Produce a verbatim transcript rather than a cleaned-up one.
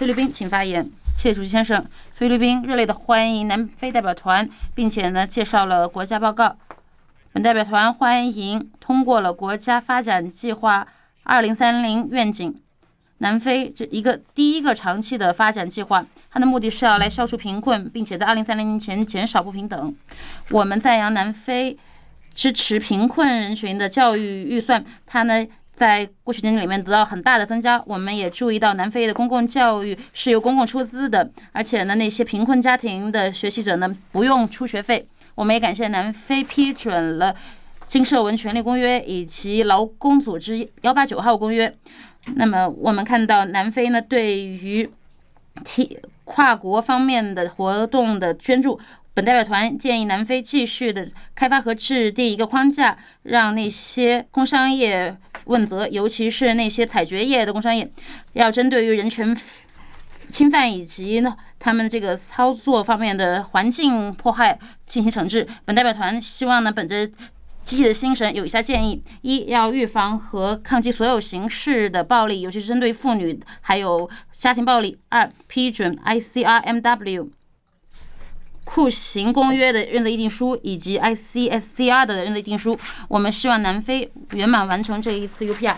菲律宾，请发言。谢谢主席先生。菲律宾热烈的欢迎南非代表团，并且呢介绍了国家报告。本代表团欢迎通过了国家发展计划二零三零愿景。南非这一个第一个长期的发展计划，它的目的是要来消除贫困，并且在二零三零年前减少不平等。我们赞扬南非支持贫困人群的教育预算，它呢在过去几年里面得到很大的增加。我们也注意到南非的公共教育是由公共出资的，而且呢那些贫困家庭的学习者呢不用出学费。我们也感谢南非批准了经社文权利公约以及劳工组织一八九号公约。那么我们看到南非呢对于跨国方面的活动的捐助，本代表团建议南非继续的开发和制定一个框架，让那些工商业问责，尤其是那些采掘业的工商业，要针对于人权侵犯以及呢他们这个操作方面的环境迫害进行惩治。本代表团希望呢本着积极的精神有以下建议：一、要预防和抗击所有形式的暴力，尤其是针对妇女还有家庭暴力；二、批准 I C R M W 酷刑公约的认罪议定书以及 I C S C R 的认罪议定书。我们希望南非圆满完成这一次 U P R。